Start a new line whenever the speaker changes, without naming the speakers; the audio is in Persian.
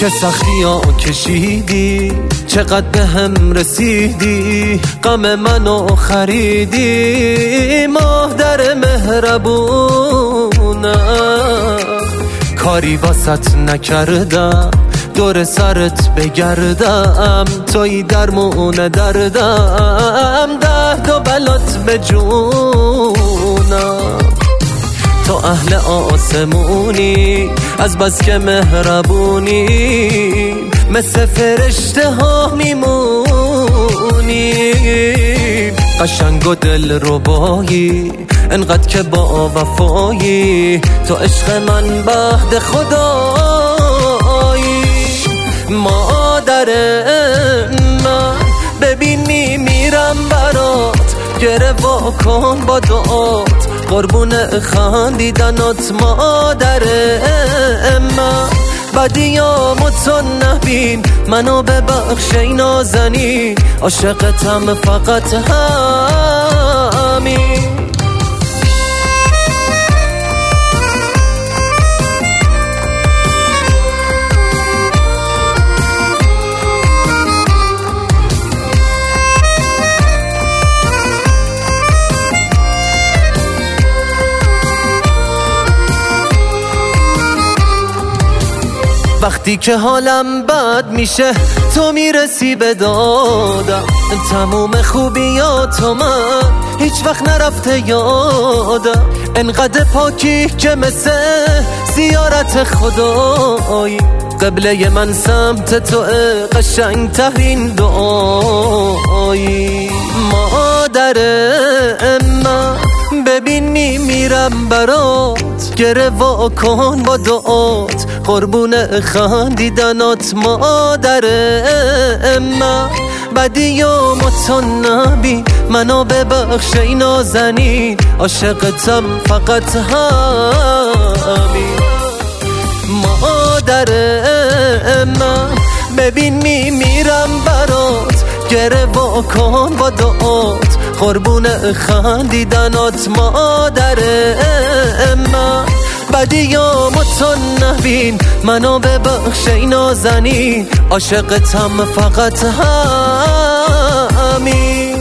چه سختی ها کشیدی، چقدر به هم رسیدی، غم منو خریدی. مادر مهربونم کاری واسط نکردم، دور سرت بگردم، توی درمون دردم، درد و بلات به جونم. تو اهل آسمونی از بس که مهربونی، مثل فرشته ها میمونی. قشنگ و دل ربایی انقدر که با وفایی، تو عشق من بعد خدایی. مادر من ببین میمیرم برات، گره واکن با دعات، قربون خندیدنات. مادر من بدیامو تو نبین، منو ببخش ای نازنین، عاشقتم فقط همین. وقتی که حالم بد میشه تو میرسی به دادم، تموم خوبیاتو من هیچ وقت نرفته یادم. انقدر پاکی که مثل زیارت خدایی، قبله من سمت تو قشنگ ترین دعایی. مادر من ببین میمیرم برات، گره واکن با دعات، قربون خندیدنات. مادر من بدیامو تو نبین، منو ببخش ای نازنین، عاشقتم فقط همین. مادر من ببین میمیرم برات، گره واکن با دعات، قربون خندیدنات. مادر من بدیامو تو نبین، منو ببخش ای نازنین، عاشقتم فقط همین.